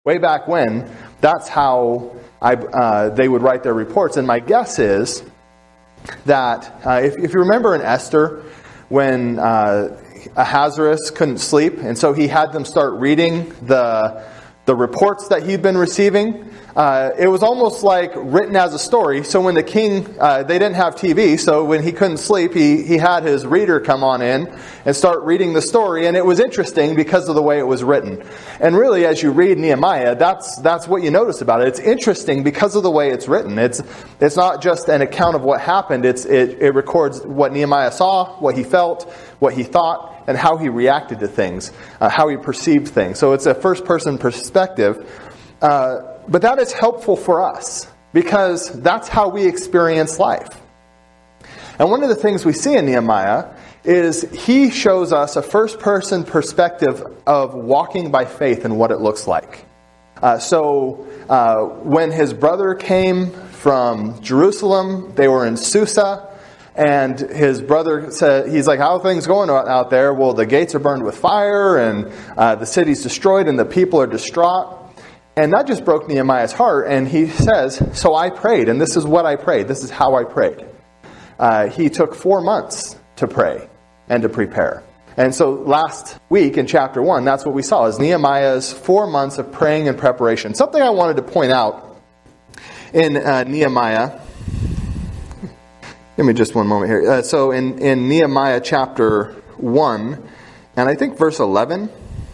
Way back when, that's how they would write their reports. And my guess is that if you remember in Esther, when Ahasuerus couldn't sleep, and so he had them start reading the reports that he'd been receiving. It was almost like written as a story. So when the king, they didn't have TV, so when he couldn't sleep, he had his reader come on in and start reading the story. And it was interesting because of the way it was written. And really, as you read Nehemiah, that's what you notice about it. It's interesting because of the way it's written. It's not just an account of what happened. It records what Nehemiah saw, what he felt, what he thought, and how he reacted to things, how he perceived things. So it's a first-person perspective. But that is helpful for us because that's how we experience life. And one of the things we see in Nehemiah is he shows us a first-person perspective of walking by faith and what it looks like. So when his brother came from Jerusalem, they were in Susa, and his brother said, he's like, how are things going out there? Well, the gates are burned with fire, and the city's destroyed, and the people are distraught. And that just broke Nehemiah's heart, and he says, so I prayed, and this is what I prayed. This is how I prayed. He took 4 months to pray and to prepare. And so last week in chapter 1, that's what we saw, is Nehemiah's 4 months of praying and preparation. Something I wanted to point out in Nehemiah. Give me just one moment here. So in Nehemiah chapter 1, and I think verse 11,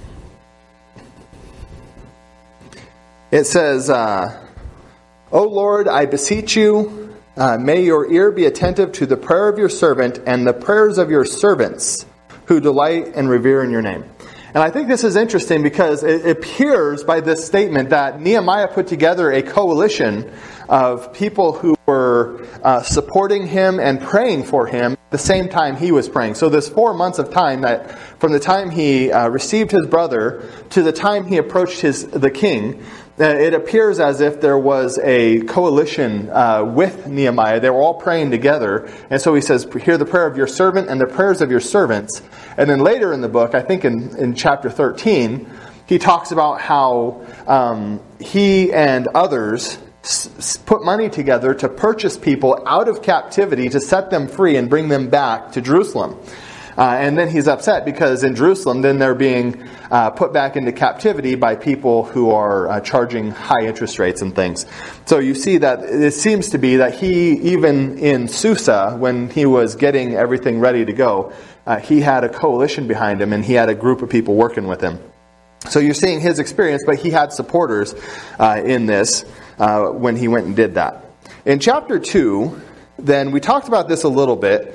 it says, O Lord, I beseech you, may your ear be attentive to the prayer of your servant and the prayers of your servants who delight and revere in your name. And I think this is interesting because it appears by this statement that Nehemiah put together a coalition of people who were supporting him and praying for him at the same time he was praying. So this 4 months of time, that from the time he received his brother to the time he approached the king, it appears as if there was a coalition with Nehemiah. They were all praying together. And so he says, hear the prayer of your servant and the prayers of your servants. And then later in the book, I think in chapter 13, he talks about how he and others put money together to purchase people out of captivity to set them free and bring them back to Jerusalem. And then he's upset because in Jerusalem, then they're being put back into captivity by people who are charging high interest rates and things. So you see that it seems to be that he, even in Susa, when he was getting everything ready to go, he had a coalition behind him and he had a group of people working with him. So you're seeing his experience, but he had supporters in this when he went and did that. In chapter 2, then we talked about this a little bit.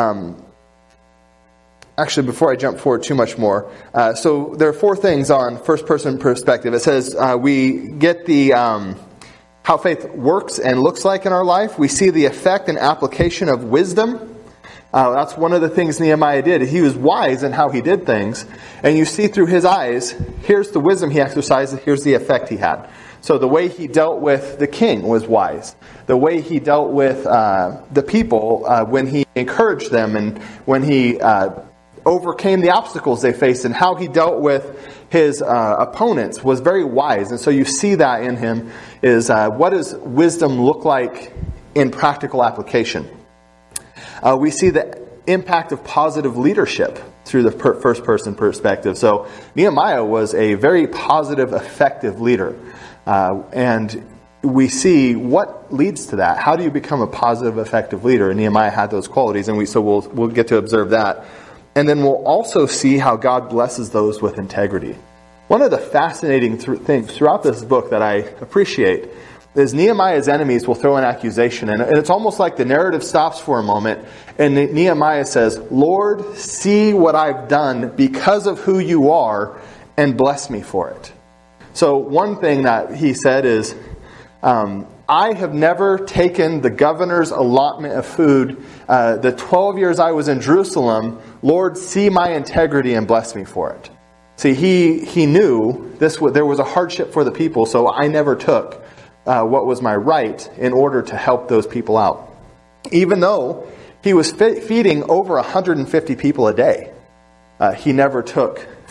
Actually, before I jump forward too much more, so there are 4 things on first-person perspective. It says we get the how faith works and looks like in our life. We see the effect and application of wisdom. That's one of the things Nehemiah did. He was wise in how he did things. And you see through his eyes, here's the wisdom he exercised, here's the effect he had. So the way he dealt with the king was wise. The way he dealt with the people when he encouraged them and when he overcame the obstacles they faced and how he dealt with his opponents was very wise. And so you see that in him is what does wisdom look like in practical application? We see the impact of positive leadership through the first-person perspective. So Nehemiah was a very positive, effective leader. And we see what leads to that. How do you become a positive, effective leader? And Nehemiah had those qualities, and we'll get to observe that. And then we'll also see how God blesses those with integrity. One of the fascinating things throughout this book that I appreciate is Nehemiah's enemies will throw an accusation, and it's almost like the narrative stops for a moment, and Nehemiah says, Lord, see what I've done because of who you are, and bless me for it. So one thing that he said is, I have never taken the governor's allotment of food the 12 years I was in Jerusalem. Lord, see my integrity and bless me for it. See, he knew there was a hardship for the people, so I never took what was my right in order to help those people out. Even though he was feeding over 150 people a day, he never took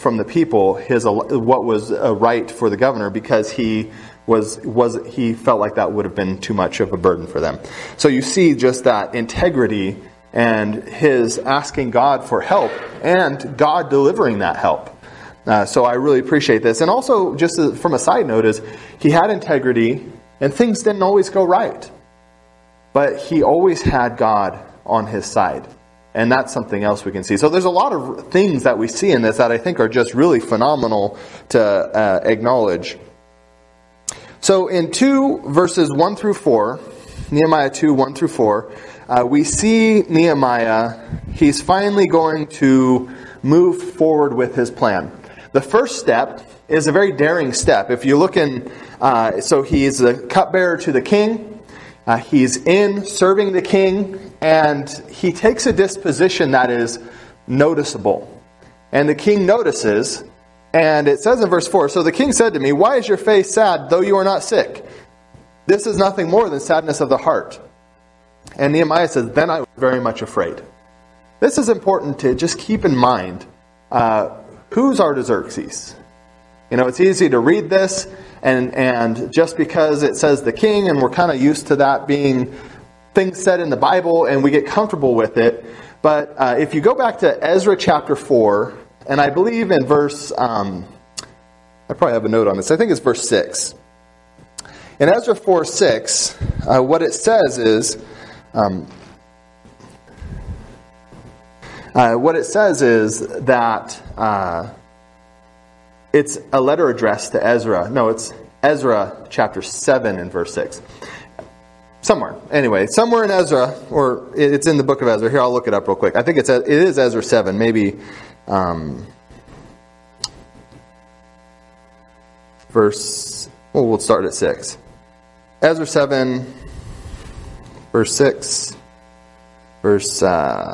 from the people what was right for the governor, because he felt like that would have been too much of a burden for them. So you see just that integrity and his asking God for help and God delivering that help. So I really appreciate this. And also, just from a side note, is he had integrity and things didn't always go right. But he always had God on his side. And that's something else we can see. So there's a lot of things that we see in this that I think are just really phenomenal to acknowledge. So in 2 verses 1 through 4, Nehemiah 2, 1 through 4, we see Nehemiah, he's finally going to move forward with his plan. The first step is a very daring step. If you look in, so he's the cupbearer to the king. He's in serving the king, and he takes a disposition that is noticeable. And the king notices, and it says in verse 4, "So the king said to me, 'Why is your face sad, though you are not sick? This is nothing more than sadness of the heart.' And Nehemiah says, 'Then I was very much afraid.'" This is important to just keep in mind. Who's Artaxerxes? It's easy to read this, and just because it says the king, and we're kind of used to that being things said in the Bible, and we get comfortable with it. But if you go back to Ezra chapter 4, and I believe in verse, I probably have a note on this, I think it's verse 6. In Ezra 4:6, what it says is, that it's a letter addressed to Ezra. No, it's Ezra chapter 7 and verse 6. Somewhere. Anyway, somewhere in Ezra, or it's in the book of Ezra. Here, I'll look it up real quick. I think it is Ezra 7, maybe we'll start at 6. Ezra 7, verse 6, verse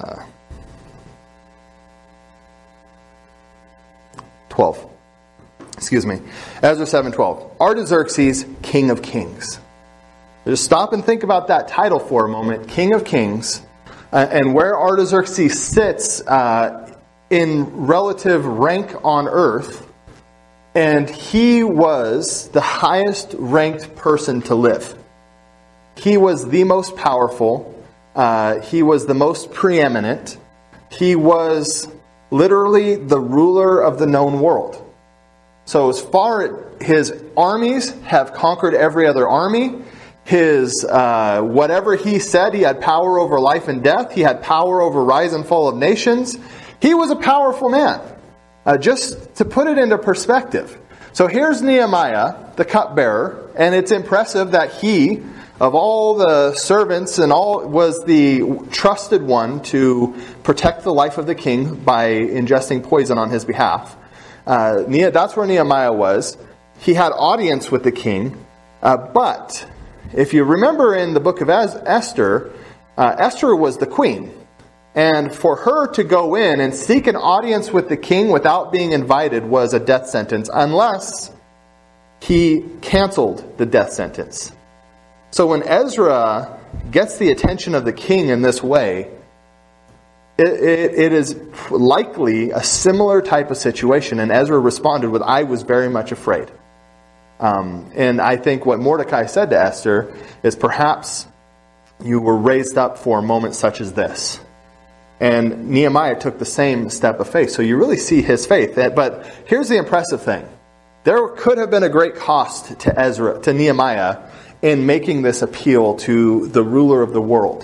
12. Excuse me. Ezra 7:12. Artaxerxes, King of Kings. Just stop and think about that title for a moment. King of Kings. And where Artaxerxes sits in relative rank on earth. And he was the highest ranked person to live. He was the most powerful. He was the most preeminent. He was literally the ruler of the known world. So as far as his armies have conquered every other army, his whatever he said, he had power over life and death. He had power over rise and fall of nations. He was a powerful man. Just to put it into perspective. So here's Nehemiah, the cupbearer, and it's impressive that he, of all the servants and all, was the trusted one to protect the life of the king by ingesting poison on his behalf. That's where Nehemiah was. He had audience with the king. But if you remember in the book of Esther, Esther was the queen. And for her to go in and seek an audience with the king without being invited was a death sentence, unless he canceled the death sentence. So when Ezra gets the attention of the king in this way, it is likely a similar type of situation. And Ezra responded with, "I was very much afraid." And I think what Mordecai said to Esther is, perhaps you were raised up for moments such as this. And Nehemiah took the same step of faith. So you really see his faith. But here's the impressive thing. There could have been a great cost to Nehemiah, in making this appeal to the ruler of the world.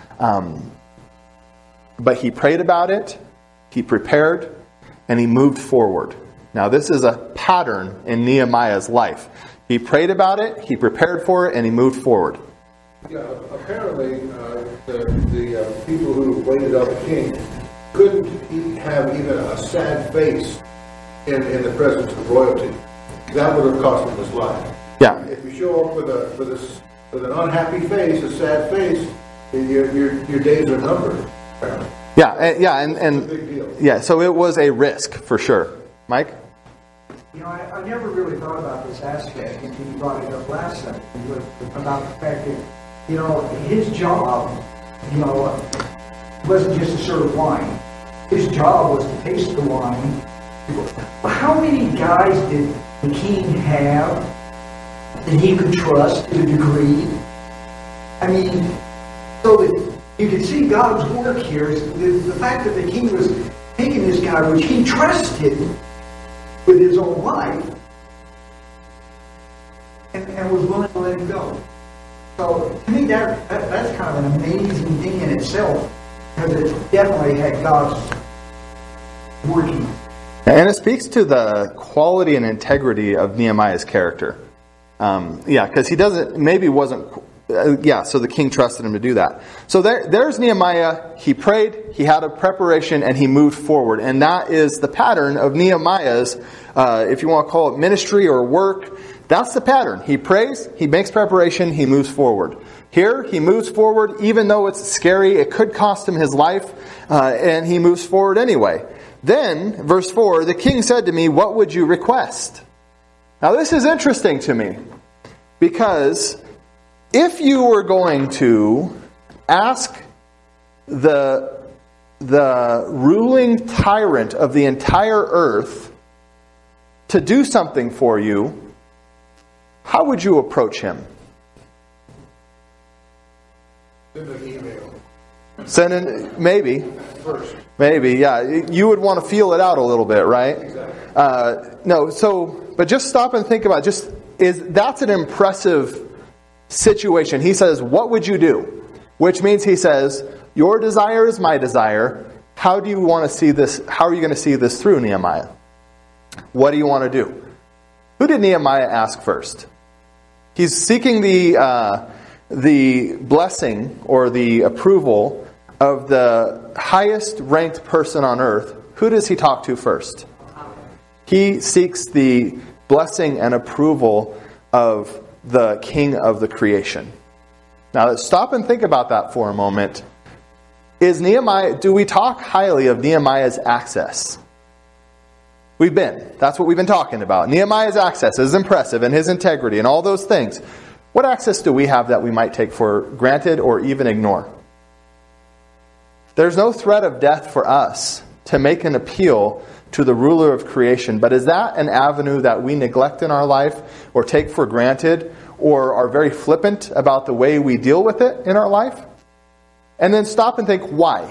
But he prayed about it, he prepared, and he moved forward. Now this is a pattern in Nehemiah's life. He prayed about it, he prepared for it, and he moved forward. Yeah, apparently the people who waited on the king couldn't have even a sad face in the presence of royalty. That would have cost him his life. Yeah. If you show up with an unhappy face, a sad face, your days are numbered. And big deal. Yeah. So it was a risk for sure. Mike? I never really thought about this aspect until you brought it up last night about the fact that his job wasn't just to serve wine. His job was to taste the wine How many guys did the king have that he could trust to a degree? I mean, so that you can see God's work here is the fact that the king was taking this guy, which he trusted with his own life, and was willing to let him go. So to me, that's kind of an amazing thing in itself, because it definitely had God's working. And it speaks to the quality and integrity of Nehemiah's character. Because he wasn't. So the king trusted him to do that. So there's Nehemiah. He prayed, he had a preparation, and he moved forward. And that is the pattern of Nehemiah's, if you want to call it ministry or work. That's the pattern. He prays, he makes preparation, he moves forward. Here, he moves forward, even though it's scary, it could cost him his life, and he moves forward anyway. Then, verse 4, the king said to me, "What would you request?" Now this is interesting to me, because if you were going to ask the ruling tyrant of the entire earth to do something for you, how would you approach him? Send an email. Maybe. First. Maybe, yeah. You would want to feel it out a little bit, right? Exactly. But just stop and think about that's an impressive situation. He says, "What would you do?" Which means he says, "Your desire is my desire. How do you want to see this? How are you going to see this through, Nehemiah? What do you want to do?" Who did Nehemiah ask first? He's seeking the blessing or the approval of the highest ranked person on earth. Who does he talk to first? He seeks the blessing and approval of the king of the creation. Now let's stop and think about that for a moment. Do we talk highly of Nehemiah's access? That's what we've been talking about. Nehemiah's access is impressive, and his integrity and all those things. What access do we have that we might take for granted or even ignore? There's no threat of death for us to make an appeal to the ruler of creation. But is that an avenue that we neglect in our life or take for granted or are very flippant about the way we deal with it in our life? And then stop and think, why?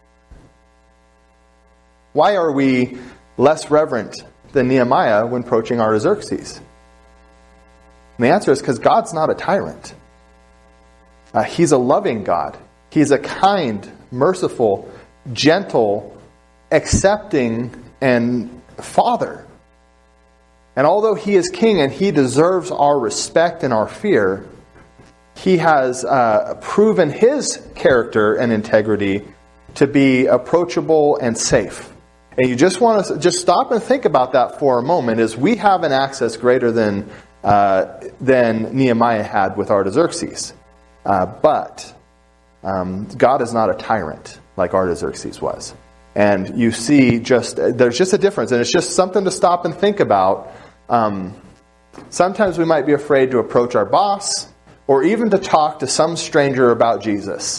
Why are we less reverent than Nehemiah when approaching Artaxerxes? And the answer is because God's not a tyrant. He's a loving God. He's a kind, merciful, gentle, accepting, and Father. And although He is King and He deserves our respect and our fear, He has proven His character and integrity to be approachable and safe. And you just want to just stop and think about that for a moment, as we have an access greater than Nehemiah had with Artaxerxes. But God is not a tyrant like Artaxerxes was. And you see there's just a difference. And it's just something to stop and think about. Sometimes we might be afraid to approach our boss or even to talk to some stranger about Jesus.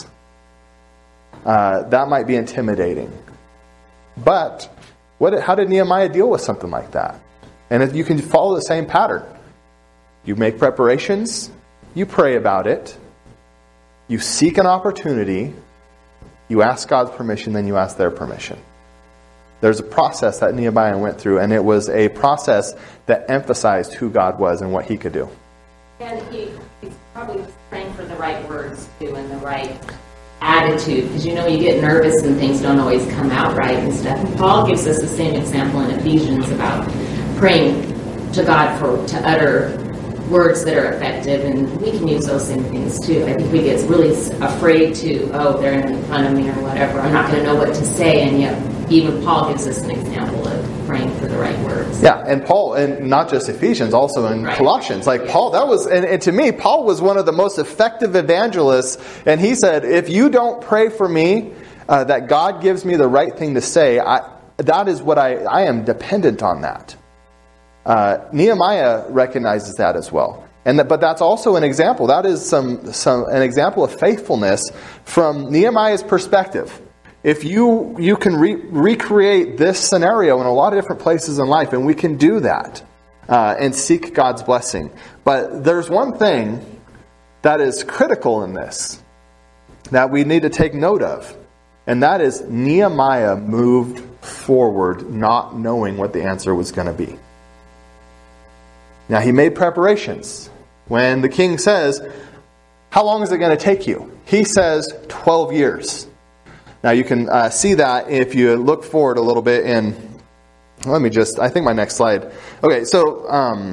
That might be intimidating. But how did Nehemiah deal with something like that? And you can follow the same pattern. You make preparations, you pray about it, you seek an opportunity, you ask God's permission, then you ask their permission. There's a process that Nehemiah went through, and it was a process that emphasized who God was and what He could do. And he's probably praying for the right words, too, and the right attitude, because you get nervous and things don't always come out right and stuff. And Paul gives us the same example in Ephesians about praying to God to utter words that are effective, and we can use those same things too. I think we get really afraid they're going to make fun of me or whatever. I'm not going to know what to say, and yet even Paul gives us an example of praying for the right words. Yeah, and Paul, and not just Ephesians, also in Colossians. Paul, that was, and to me, Paul was one of the most effective evangelists, and he said, if you don't pray for me, that God gives me the right thing to say, that is what I am dependent on that. Nehemiah recognizes that as well. But that's also an example. That is an example of faithfulness from Nehemiah's perspective. if you can recreate this scenario in a lot of different places in life, and we can do that and seek God's blessing. But there's one thing that is critical in this that we need to take note of, and that is Nehemiah moved forward not knowing what the answer was going to be. Now, he made preparations. When the king says, how long is it going to take you? He says 12 years. Now, you can see that if you look forward a little bit in, I think my next slide. Okay, so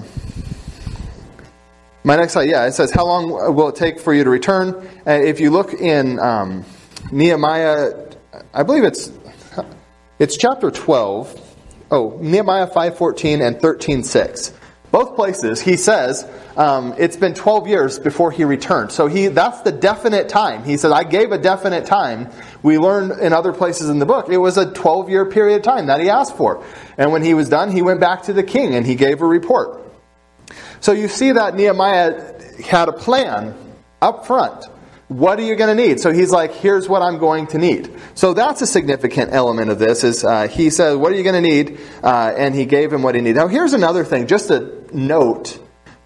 my next slide, it says, how long will it take for you to return? If you look in Nehemiah, I believe it's chapter 12. Oh, Nehemiah 5:14 and 13:6. Both places, he says, it's been 12 years before he returned. So that's the definite time. He said, I gave a definite time. We learned in other places in the book, it was a 12-year period of time that he asked for. And when he was done, he went back to the king and he gave a report. So you see that Nehemiah had a plan up front. What are you going to need? So he's like, here's what I'm going to need. So that's a significant element of this is he said, what are you going to need? And he gave him what he needed. Now here's another thing, just a note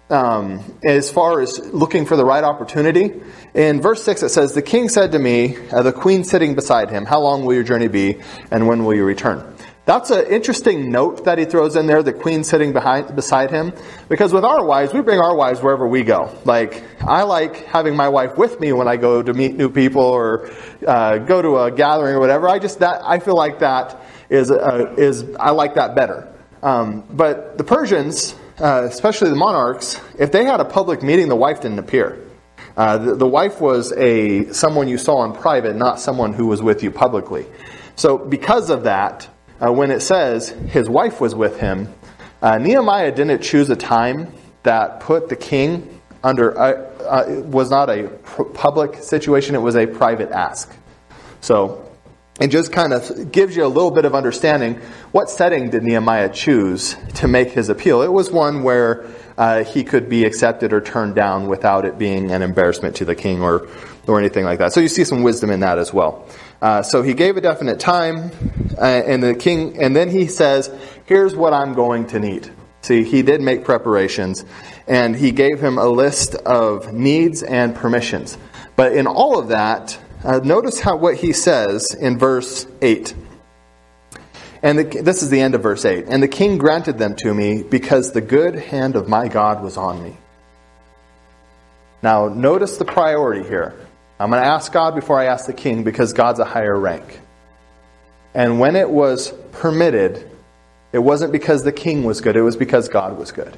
as far as looking for the right opportunity. In verse 6 it says, the king said to me, the queen sitting beside him, how long will your journey be and when will you return? That's an interesting note that he throws in there, the queen sitting beside him. Because with our wives, we bring our wives wherever we go. Like, I like having my wife with me when I go to meet new people or go to a gathering or whatever. I feel like that I like that better. But the Persians, especially the monarchs, if they had a public meeting, the wife didn't appear. The wife was someone you saw in private, not someone who was with you publicly. So because of that, when it says his wife was with him, Nehemiah didn't choose a time that put the king under, was not a public situation, it was a private ask. So it just kind of gives you a little bit of understanding. What setting did Nehemiah choose to make his appeal? It was one where he could be accepted or turned down without it being an embarrassment to the king or anything like that. So you see some wisdom in that as well. So he gave a definite time, and then he says, here's what I'm going to need. See, he did make preparations, and he gave him a list of needs and permissions. But in all of that, notice what he says in verse 8. And this is the end of verse 8. And the king granted them to me because the good hand of my God was on me. Now, notice the priority here. I'm going to ask God before I ask the king because God's a higher rank. And when it was permitted, it wasn't because the king was good, it was because God was good.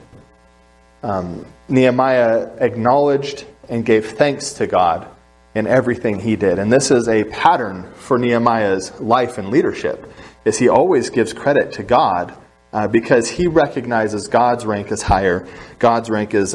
Nehemiah acknowledged and gave thanks to God in everything he did. And this is a pattern for Nehemiah's life and leadership, is he always gives credit to God because he recognizes God's rank is higher. God's rank is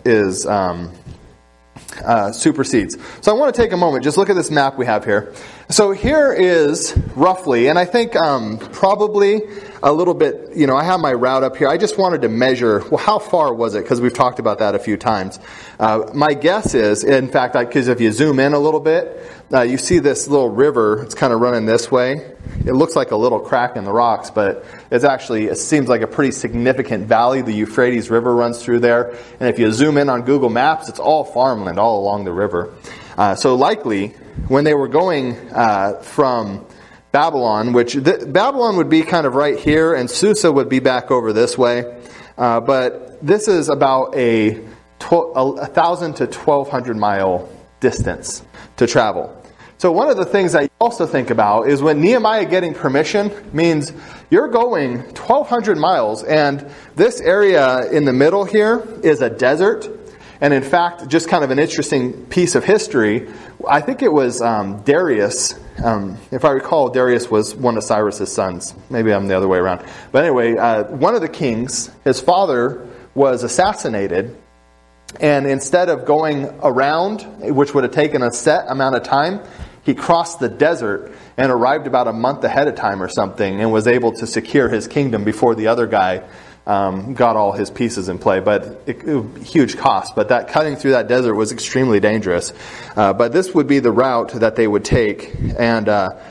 supersedes. So I want to take a moment, just look at this map we have here. So here is roughly, and I think probably a little bit, I have my route up here. I just wanted to measure, well, how far was it? Because we've talked about that a few times. My guess is, in fact, because if you zoom in a little bit, you see this little river. It's kind of running this way. It looks like a little crack in the rocks, but it seems like a pretty significant valley. The Euphrates River runs through there. And if you zoom in on Google Maps, it's all farmland all along the river. So likely, when they were going from Babylon, Babylon would be kind of right here, and Susa would be back over this way. But this is about a 1,000 to 1,200 mile distance to travel. So one of the things that you also think about is when Nehemiah getting permission means you're going 1,200 miles, and this area in the middle here is a desert. And in fact, just kind of an interesting piece of history, I think it was Darius. If I recall, Darius was one of Cyrus's sons. Maybe I'm the other way around. But anyway, one of the kings, his father was assassinated. And instead of going around, which would have taken a set amount of time, he crossed the desert and arrived about a month ahead of time or something and was able to secure his kingdom before the other guy got all his pieces in play. But huge cost. But that cutting through that desert was extremely dangerous. But this would be the route that they would take. And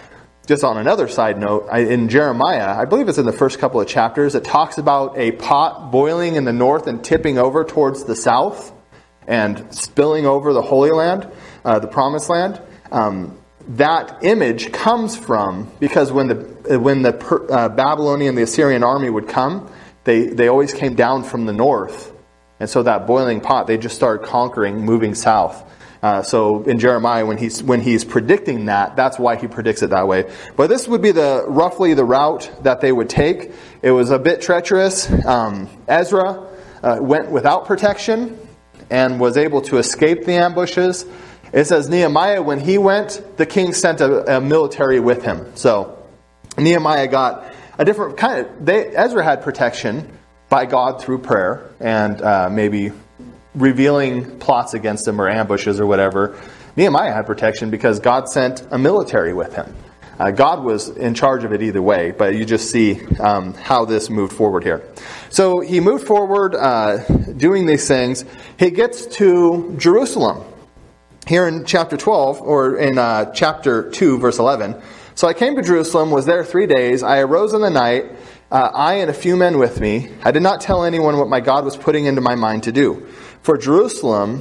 just on another side note, in Jeremiah, I believe it's in the first couple of chapters, it talks about a pot boiling in the north and tipping over towards the south and spilling over the Holy Land, the Promised Land. That image comes from, because when the Babylonian, the Assyrian army would come, they always came down from the north. And so that boiling pot, they just started conquering, moving south. So in Jeremiah, when he's predicting that, that's why he predicts it that way. But this would be roughly the route that they would take. It was a bit treacherous. Ezra went without protection and was able to escape the ambushes. It says Nehemiah, when he went, the king sent a military with him. So Nehemiah got a different kind of... Ezra had protection by God through prayer and maybe revealing plots against him or ambushes or whatever. Nehemiah had protection because God sent a military with him. God was in charge of it either way, but you just see how this moved forward here. So he moved forward doing these things. He gets to Jerusalem here in chapter 12, or in chapter 2, verse 11. So I came to Jerusalem, was there 3 days. I arose in the night, I and a few men with me. I did not tell anyone what my God was putting into my mind to do. For Jerusalem,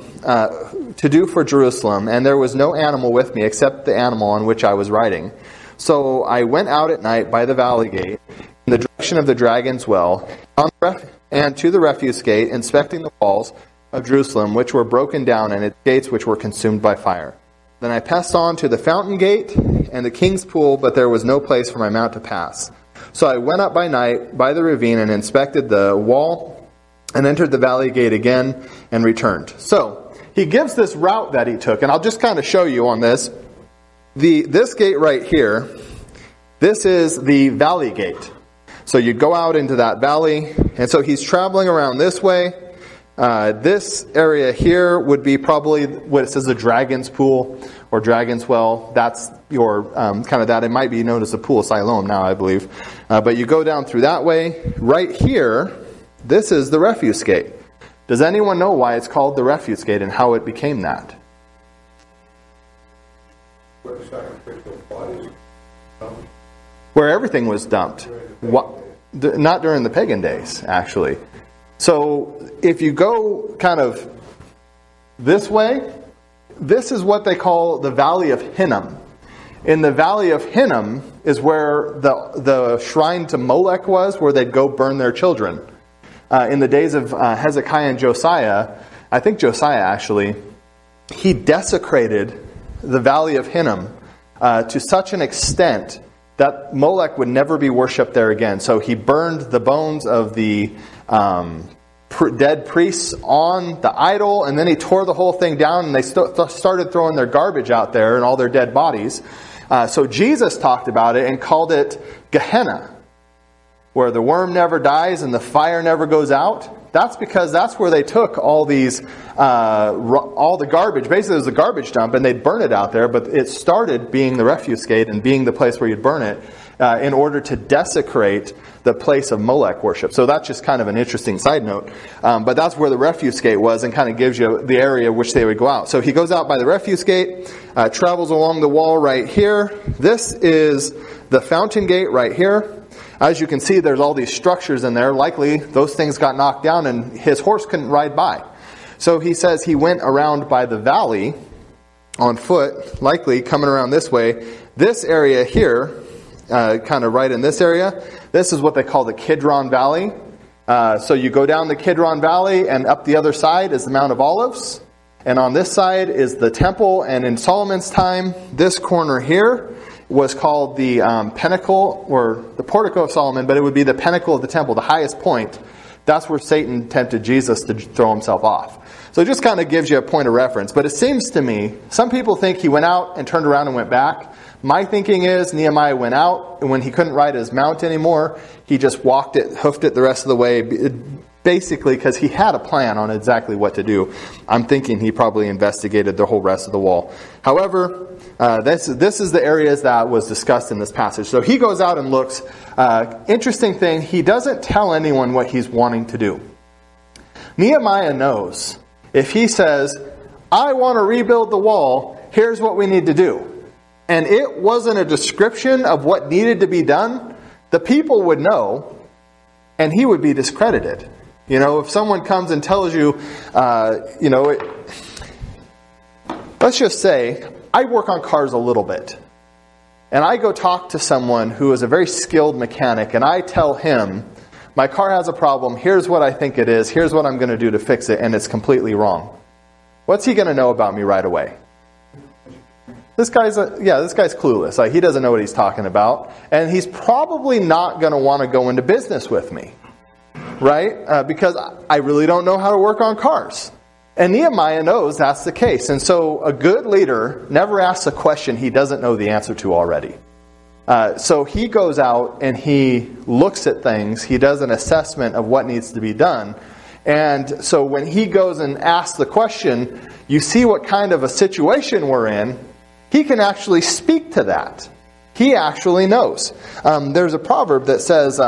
and there was no animal with me except the animal on which I was riding. So I went out at night by the valley gate, in the direction of the Dragon's Well, and to the refuse gate, inspecting the walls of Jerusalem, which were broken down, and its gates which were consumed by fire. Then I passed on to the fountain gate and the king's pool, but there was no place for my mount to pass. So I went up by night by the ravine and inspected the wall, and entered the valley gate again and returned. So he gives this route that he took, and I'll just kind of show you on this. This gate right here, this is the valley gate. So you go out into that valley, and so he's traveling around this way. This area here would be probably what it says the Dragon's Pool or Dragon's Well. That's your kind of that. It might be known as the Pool of Siloam now, I believe. But you go down through that way. Right here, this is the refuse gate. Does anyone know why it's called the refuse gate and how it became that? Where everything was dumped. Not during the pagan days, actually. So if you go kind of this way, this is what they call the Valley of Hinnom. In the Valley of Hinnom is where the shrine to Molech was, where they'd go burn their children. In the days of Hezekiah and Josiah, I think Josiah actually, he desecrated the Valley of Hinnom to such an extent that Molech would never be worshipped there again. So he burned the bones of the dead priests on the idol, and then he tore the whole thing down, and they started throwing their garbage out there and all their dead bodies. So Jesus talked about it and called it Gehenna, where the worm never dies and the fire never goes out. That's because that's where they took all these, all the garbage. Basically, it was a garbage dump, and they'd burn it out there. But it started being the refuse gate and being the place where you'd burn it in order to desecrate the place of Molech worship. So that's just kind of an interesting side note. But that's where the refuse gate was, and kind of gives you the area which they would go out. So he goes out by the refuse gate, travels along the wall right here. This is the fountain gate right here. As you can see, there's all these structures in there. Likely, those things got knocked down and his horse couldn't ride by. So he says he went around by the valley on foot, likely coming around this way. This area here, kind of right in this area, this is what they call the Kidron Valley. So you go down the Kidron Valley, and up the other side is the Mount of Olives. And on this side is the temple. And in Solomon's time, this corner here was called the pinnacle, or the portico of Solomon, but it would be the pinnacle of the temple, the highest point. That's where Satan tempted Jesus to throw himself off. So it just kind of gives you a point of reference. But it seems to me, some people think he went out and turned around and went back. My thinking is Nehemiah went out, and when he couldn't ride his mount anymore, he just walked it, hoofed it the rest of the way, basically because he had a plan on exactly what to do. I'm thinking he probably investigated the whole rest of the wall. However, this is the areas that was discussed in this passage. So he goes out and looks. Interesting thing, he doesn't tell anyone what he's wanting to do. Nehemiah knows if he says, I want to rebuild the wall, here's what we need to do. and it wasn't a description of what needed to be done, the people would know, and he would be discredited. If someone comes and tells you, let's just say, I work on cars a little bit. And I go talk to someone who is a very skilled mechanic, and I tell him, my car has a problem, here's what I think it is, here's what I'm going to do to fix it, and it's completely wrong. What's he going to know about me right away? This guy's clueless. Like, he doesn't know what he's talking about. And he's probably not going to want to go into business with me. Right? Because I really don't know how to work on cars. And Nehemiah knows that's the case. And so a good leader never asks a question he doesn't know the answer to already. So he goes out and he looks at things. He does an assessment of what needs to be done. And so when he goes and asks the question, you see what kind of a situation we're in, he can actually speak to that. He actually knows. There's a proverb that says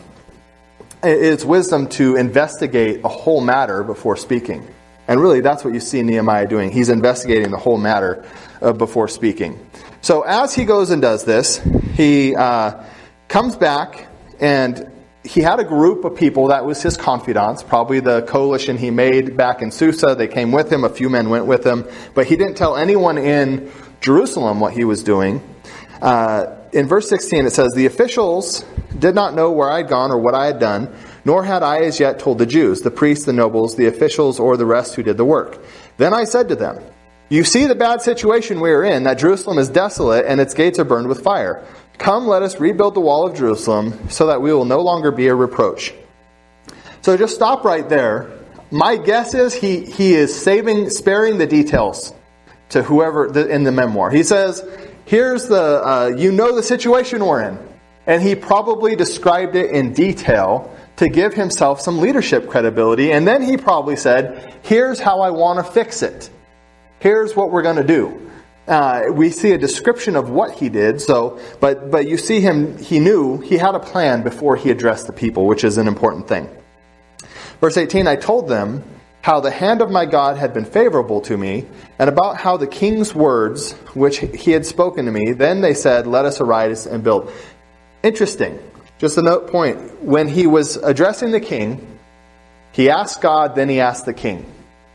it's wisdom to investigate a whole matter before speaking. And really, that's what you see Nehemiah doing. He's investigating the whole matter before speaking. So as he goes and does this, he comes back, and he had a group of people that was his confidants, probably the coalition he made back in Susa. They came with him. A few men went with him. But he didn't tell anyone in Jerusalem what he was doing. In verse 16 it says, the officials did not know where I had gone or what I had done, nor had I as yet told the Jews, the priests, the nobles, the officials, or the rest who did the work. Then I said to them, you see the bad situation we are in, that Jerusalem is desolate and its gates are burned with fire. Come, let us rebuild the wall of Jerusalem so that we will no longer be a reproach. So just stop right there. My guess is he is sparing the details to whoever in the memoir. He says, here's the situation we're in. And he probably described it in detail to give himself some leadership credibility. And then he probably said, here's how I want to fix it. Here's what we're going to do. We see a description of what he did. But you see him, he knew he had a plan before he addressed the people, which is an important thing. Verse 18, I told them how the hand of my God had been favorable to me, and about how the king's words, which he had spoken to me, then they said, let us arise and build. Interesting. Just a note point. When he was addressing the king, he asked God, then he asked the king.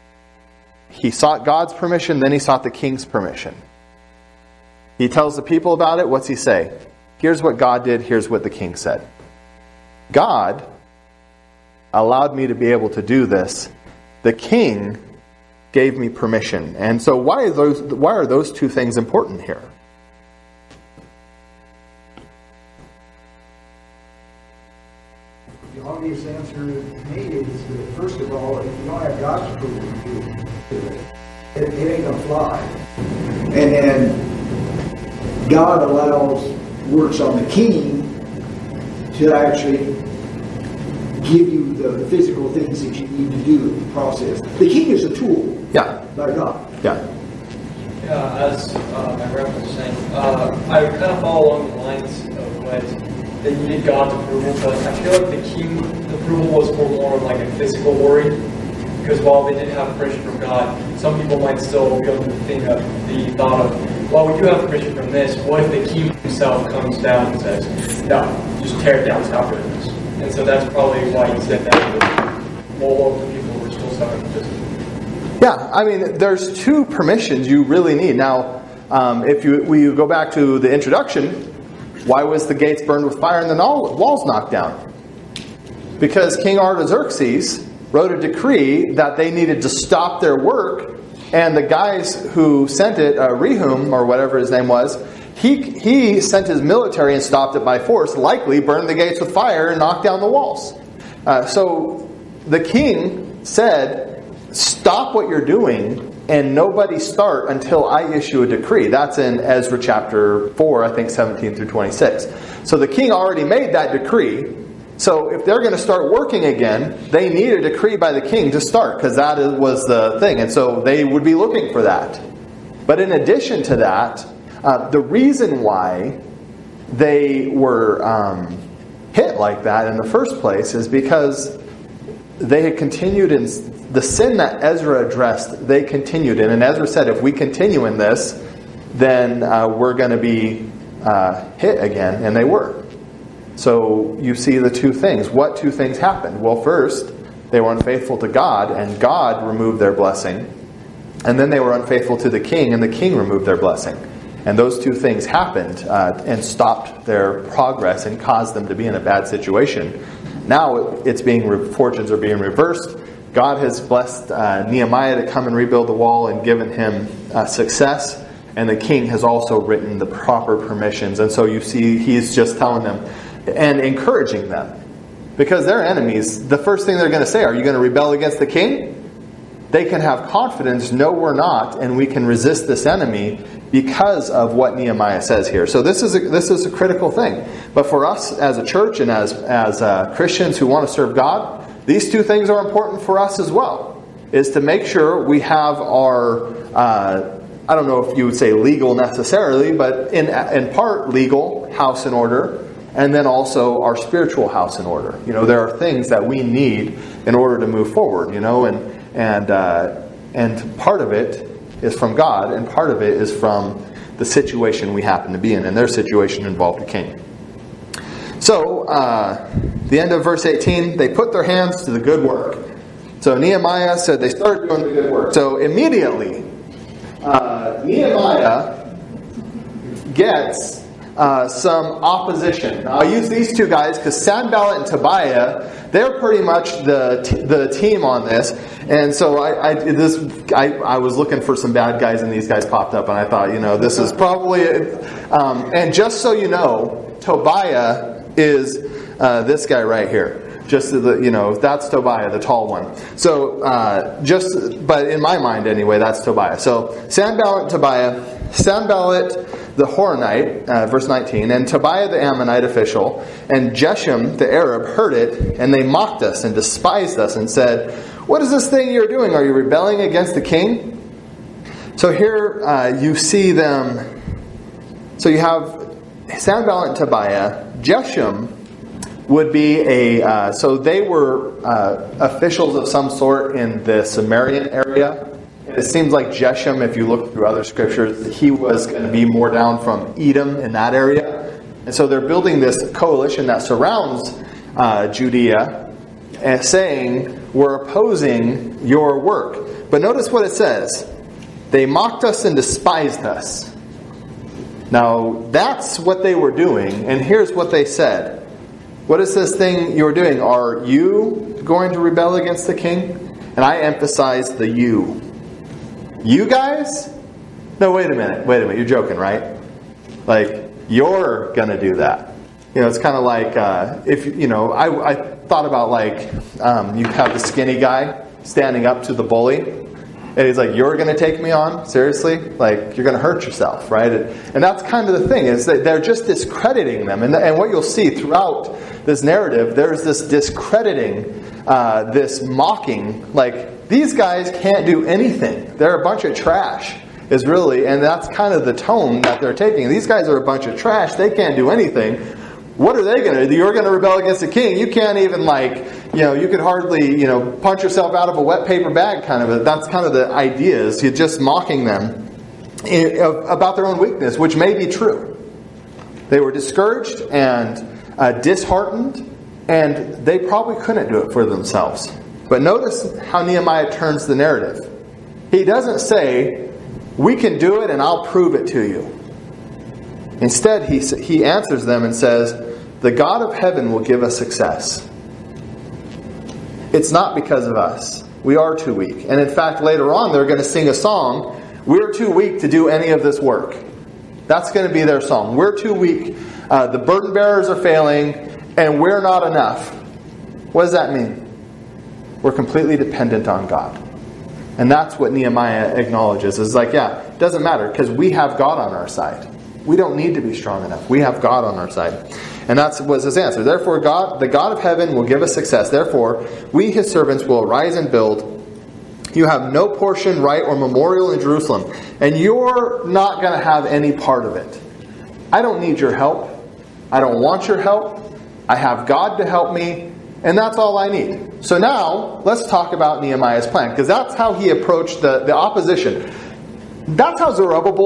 He sought God's permission, then he sought the king's permission. He tells the people about it. What's he say? Here's what God did. Here's what the king said. God allowed me to be able to do this. The king gave me permission. And so why are those two things important here? The obvious answer to me is that, first of all, if you don't have God's approval to it, it ain't going to fly. And then God allows works on the king to actually give you the physical things that you need to do in the process. The king is a tool. Yeah. By God. Yeah. Yeah, as my grandpa was saying, I kind of follow along the lines of what they needed God's approval, but I feel like the king's approval was for more of like a physical worry, because while they didn't have permission from God, some people might still be able to think of the thought of, well, we do have permission from this, what if the king himself comes down and says, no, just tear it down, stop doing this. And so that's probably why he said that, more of the people were still suffering from this. Yeah, I mean, there's two permissions you really need. Now, if you go back to the introduction, why was the gates burned with fire and the walls knocked down? Because King Artaxerxes wrote a decree that they needed to stop their work, and the guys who sent it, Rehum, or whatever his name was, he sent his military and stopped it by force, likely burned the gates with fire and knocked down the walls. So the king said, stop what you're doing and nobody start until I issue a decree. That's in Ezra chapter 4, I think 17 through 26. So the king already made that decree. So if they're going to start working again, they need a decree by the king to start, because that was the thing. And so they would be looking for that. But in addition to that, the reason why they were hit like that in the first place is because they had continued in the sin that Ezra addressed. They continued in, and Ezra said, if we continue in this, then we're going to be hit again. And they were. So you see the two things. What two things happened? Well, first, they were unfaithful to God, and God removed their blessing. And then they were unfaithful to the king, and the king removed their blessing. And those two things happened and stopped their progress and caused them to be in a bad situation. Now fortunes are being reversed. God has blessed Nehemiah to come and rebuild the wall and given him success. And the king has also written the proper permissions. And so you see he's just telling them and encouraging them. Because they're enemies, the first thing they're going to say, are you going to rebel against the king? They can have confidence, no, we're not, and we can resist this enemy because of what Nehemiah says here. So this is a critical thing. But for us as a church and as Christians who want to serve God, these two things are important for us as well. Is to make sure we have our, I don't know if you would say legal necessarily, but in part legal house in order, and then also our spiritual house in order. You know, there are things that we need in order to move forward, you know, and part of it is from God, and part of it is from the situation we happen to be in, and their situation involved a king. So, the end of verse 18, they put their hands to the good work. So Nehemiah said they started doing the good work. So immediately, Nehemiah gets some opposition. Now, I'll use these two guys because Sanballat and Tobiah, they're pretty much the team on this. And so I was looking for some bad guys, and these guys popped up, and I thought, you know, this is probably and just so you know, Tobiah is this guy right here. Just that's Tobiah, the tall one. So but in my mind anyway, that's Tobiah. So Sanballat and Tobiah, Sanballat the Horonite, verse 19, and Tobiah the Ammonite official, and Geshem the Arab heard it, and they mocked us and despised us and said, "What is this thing you're doing? Are you rebelling against the king?" So here you see them. So you have Sanballat and Tobiah. Geshem would be so they were officials of some sort in the Sumerian area. It seems like Geshem, if you look through other scriptures, he was going to be more down from Edom in that area. And so they're building this coalition that surrounds Judea and saying, we're opposing your work. But notice what it says. They mocked us and despised us. Now, that's what they were doing. And here's what they said. What is this thing you're doing? Are you going to rebel against the king? And I emphasize the you. You guys? No, wait a minute. You're joking, right? Like, you're going to do that. You know, it's kind of like, I thought about like, you have the skinny guy standing up to the bully. And he's like, you're going to take me on? Seriously? Like, you're going to hurt yourself, right? And that's kind of the thing, is that they're just discrediting them. And what you'll see throughout this narrative, there's this discrediting, this mocking. Like, these guys can't do anything. They're a bunch of trash, and that's kind of the tone that they're taking. These guys are a bunch of trash. They can't do anything. What are they going to do? You're going to rebel against the king. You can't even you could hardly, punch yourself out of a wet paper bag kind of. That's kind of the idea, is you're just mocking them about their own weakness, which may be true. They were discouraged and disheartened, and they probably couldn't do it for themselves. But notice how Nehemiah turns the narrative. He doesn't say, we can do it and I'll prove it to you. Instead, he answers them and says, the God of heaven will give us success. It's not because of us. We are too weak. And in fact, later on, they're going to sing a song, we're too weak to do any of this work. That's going to be their song. We're too weak. The burden bearers are failing, and we're not enough. What does that mean? We're completely dependent on God. And that's what Nehemiah acknowledges. Is like, yeah, it doesn't matter, because we have God on our side. We don't need to be strong enough. We have God on our side. And that was his answer. Therefore, God, the God of heaven, will give us success. Therefore, we, his servants, will arise and build. You have no portion, right, or memorial in Jerusalem. And you're not going to have any part of it. I don't need your help. I don't want your help. I have God to help me. And that's all I need. So now, let's talk about Nehemiah's plan. Because that's how he approached the opposition. That's how Zerubbabel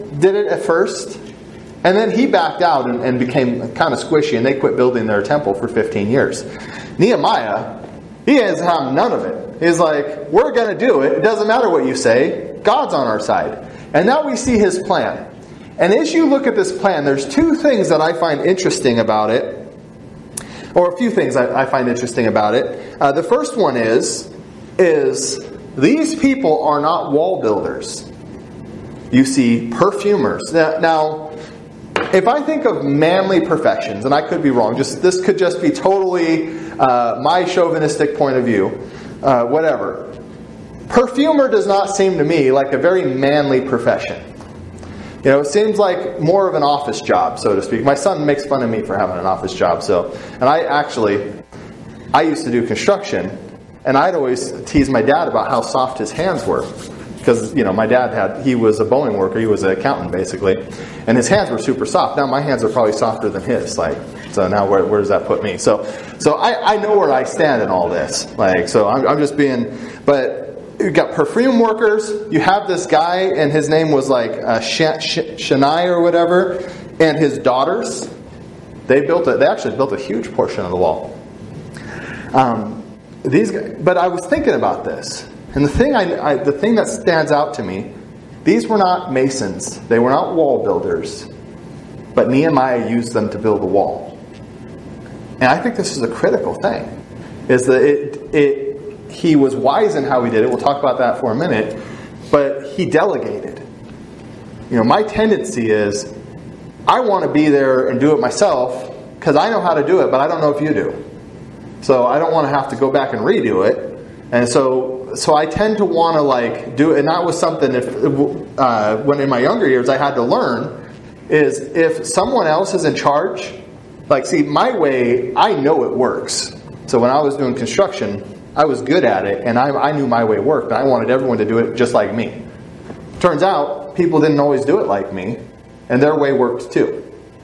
did it at first, and then he backed out and became kind of squishy, and they quit building their temple for 15 years. Nehemiah, he has had none of it. He's like, we're going to do it. It doesn't matter what you say. God's on our side. And now we see his plan. And as you look at this plan, there's two things that I find interesting about it, or a few things I find interesting about it. The first one is these people are not wall builders. You see perfumers. Now, if I think of manly perfections, and I could be wrong, this could just be totally my chauvinistic point of view, whatever. Perfumer does not seem to me like a very manly profession. You know, it seems like more of an office job, so to speak. My son makes fun of me for having an office job, and I used to do construction, and I'd always tease my dad about how soft his hands were. Because, you know, my dad he was a Boeing worker, he was an accountant basically, and his hands were super soft. Now my hands are probably softer than his, so now where does that put me? So I know where I stand in all this. I'm just being, but you've got perfume workers, you have this guy, and his name was Shania or whatever, and his daughters, they actually built a huge portion of the wall. But I was thinking about this. And the thing that stands out to me, these were not masons. They were not wall builders. But Nehemiah used them to build the wall. And I think this is a critical thing. Is that he was wise in how he did it. We'll talk about that for a minute. But he delegated. You know, my tendency is, I want to be there and do it myself because I know how to do it, but I don't know if you do. So I don't want to have to go back and redo it. And so I tend to want to do it, and that was something when in my younger years I had to learn, is if someone else is in charge, my way, I know it works. So when I was doing construction, I was good at it, and I knew my way worked, and I wanted everyone to do it just like me. Turns out, people didn't always do it like me, and their way worked too.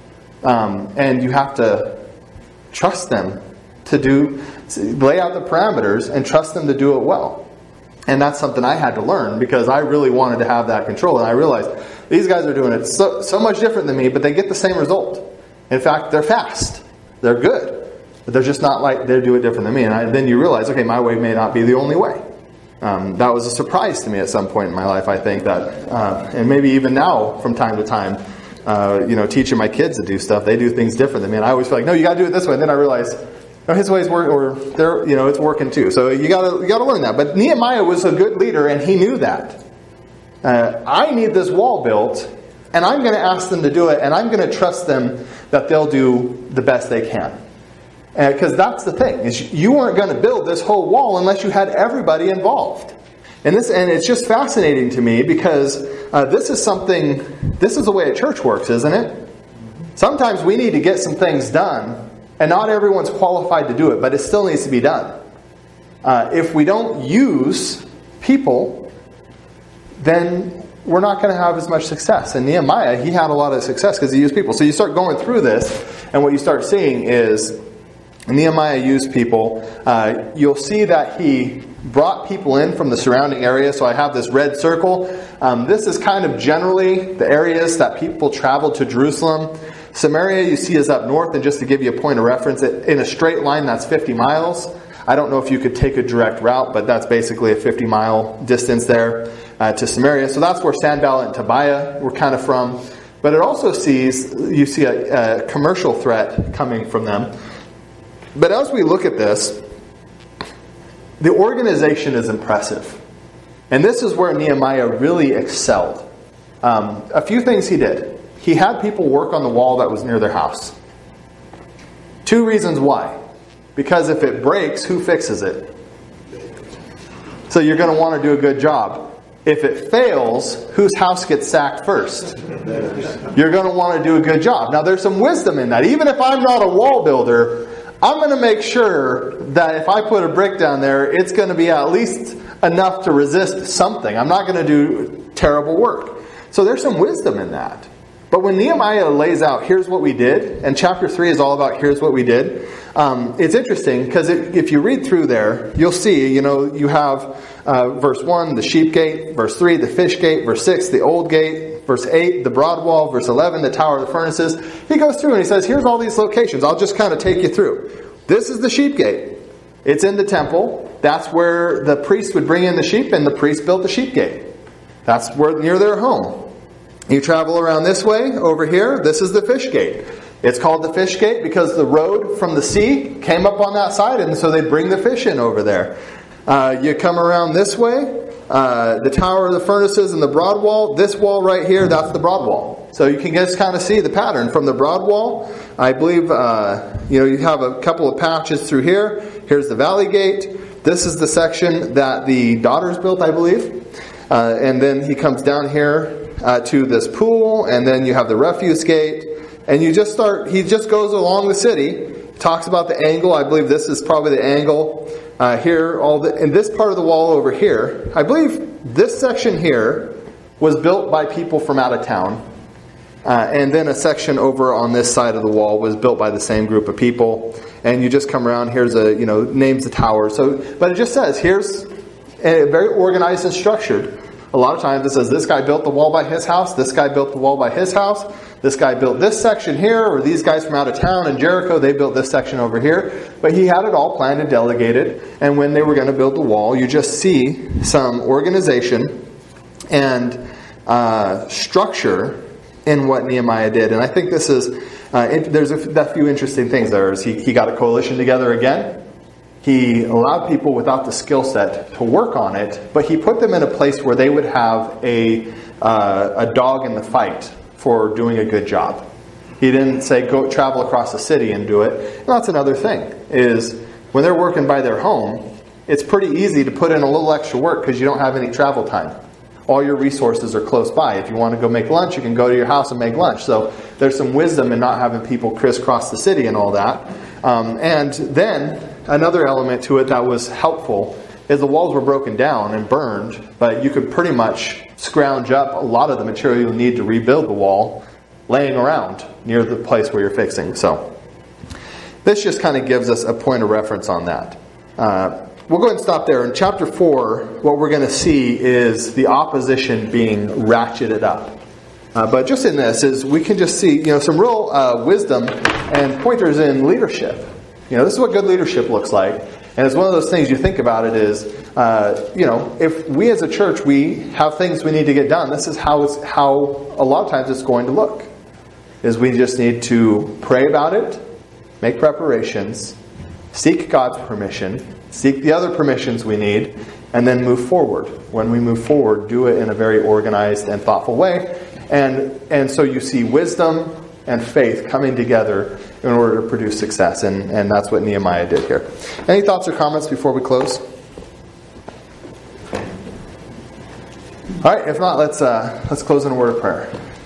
And you have to trust them to lay out the parameters and trust them to do it well. And that's something I had to learn because I really wanted to have that control. And I realized these guys are doing it so much different than me, but they get the same result. In fact, they're fast. They're good. But they're just not like they do it different than me. And then you realize, okay, my way may not be the only way. That was a surprise to me at some point in my life, I think, that, and maybe even now from time to time, teaching my kids to do stuff, they do things different than me. And I always feel like, no, you got to do it this way. And then I realize, his ways work, or it's working too. So you got to learn that. But Nehemiah was a good leader, and he knew that. I need this wall built, and I'm going to ask them to do it, and I'm going to trust them that they'll do the best they can. Because that's the thing, is you weren't going to build this whole wall unless you had everybody involved. And it's just fascinating to me because this is the way a church works, isn't it? Sometimes we need to get some things done. And not everyone's qualified to do it, but it still needs to be done. If we don't use people, then we're not going to have as much success. And Nehemiah, he had a lot of success because he used people. So you start going through this, and what you start seeing is Nehemiah used people. You'll see that he brought people in from the surrounding area. So I have this red circle. This is kind of generally the areas that people traveled to Jerusalem. Samaria, you see, is up north, and just to give you a point of reference, in a straight line, that's 50 miles. I don't know if you could take a direct route, but that's basically a 50-mile distance there to Samaria. So that's where Sanballat and Tobiah were kind of from. But it also you see a commercial threat coming from them. But as we look at this, the organization is impressive. And this is where Nehemiah really excelled. A few things he did. He had people work on the wall that was near their house. 2 reasons why. Because if it breaks, who fixes it? So you're going to want to do a good job. If it fails, whose house gets sacked first? You're going to want to do a good job. Now there's some wisdom in that. Even if I'm not a wall builder, I'm going to make sure that if I put a brick down there, it's going to be at least enough to resist something. I'm not going to do terrible work. So there's some wisdom in that. But when Nehemiah lays out, here's what we did, and chapter 3 is all about here's what we did, it's interesting because if you read through there, you'll see, you have Verse 1, the sheep gate. Verse 3, the fish gate. Verse 6, the old gate. Verse 8, the broad wall. Verse 11, the tower of the furnaces. He goes through and he says, here's all these locations. I'll just kind of take you through. This is the sheep gate. It's in the temple. That's where the priest would bring in the sheep, and the priest built the sheep gate. That's where near their home. You travel around this way, over here. This is the fish gate. It's called the fish gate because the road from the sea came up on that side, and so they bring the fish in over there. You come around this way, the tower of the furnaces and the broad wall. This wall right here, that's the broad wall. So you can just kind of see the pattern from the broad wall. I believe you have a couple of patches through here. Here's the valley gate. This is the section that the daughters built, I believe. And then he comes down here to this pool, and then you have the refuse gate. And he just goes along the city, talks about the angle. I believe this is probably the angle here. In this part of the wall over here, I believe this section here was built by people from out of town. And then a section over on this side of the wall was built by the same group of people. And you just come around, here's names the tower. But it just says, here's very organized and structured. A lot of times it says, this guy built the wall by his house, this guy built the wall by his house, this guy built this section here, or these guys from out of town in Jericho, they built this section over here. But he had it all planned and delegated, and when they were going to build the wall, you just see some organization and structure in what Nehemiah did. And I think this is, there's a few interesting things there. He got a coalition together again. He allowed people without the skill set to work on it, but he put them in a place where they would have a dog in the fight for doing a good job. He didn't say go travel across the city and do it. And that's another thing, is when they're working by their home, it's pretty easy to put in a little extra work because you don't have any travel time. All your resources are close by. If you want to go make lunch, you can go to your house and make lunch. So there's some wisdom in not having people crisscross the city and all that. And then another element to it that was helpful is the walls were broken down and burned, but you could pretty much scrounge up a lot of the material you'll need to rebuild the wall laying around near the place where you're fixing. So this just kind of gives us a point of reference on that. We'll go ahead and stop there. In chapter 4, what we're going to see is the opposition being ratcheted up. But just in this is we can just see some real wisdom and pointers in leadership. This is what good leadership looks like. And it's one of those things you think about it is, if we as a church, we have things we need to get done, this is how a lot of times it's going to look. Is we just need to pray about it, make preparations, seek God's permission, seek the other permissions we need, and then move forward. When we move forward, do it in a very organized and thoughtful way. And so you see wisdom and faith coming together in order to produce success. And that's what Nehemiah did here. Any thoughts or comments before we close? All right, if not, let's close in a word of prayer.